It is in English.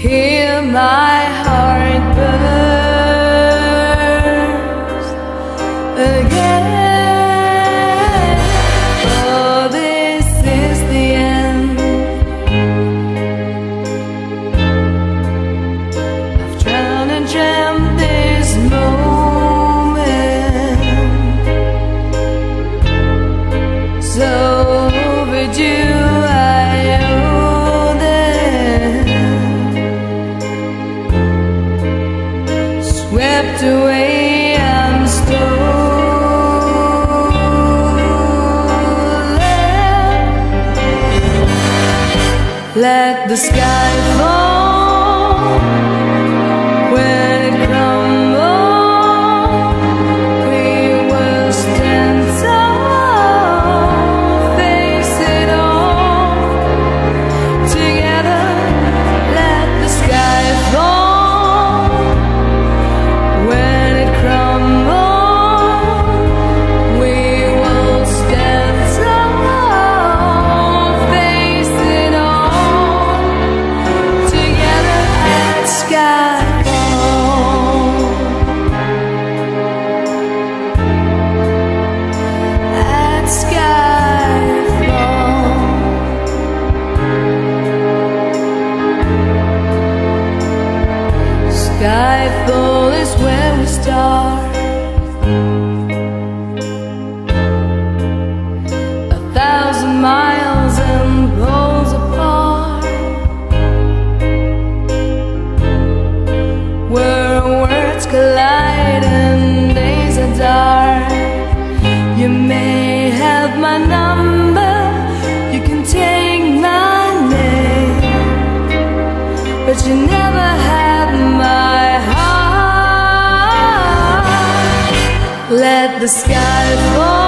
Hear my heart burst again. Oh, this is the end. I've drowned and dreamt this moment, so overdue. Swept away and stolen. Let the sky fall. When it crumbles, we will stand tall, face it all together. Let the sky fall. Skyfall is where we start. 1,000 miles and poles apart, where words collide and days are dark. You may have my number, you can take my name, but you never had my heart. Let the sky fall.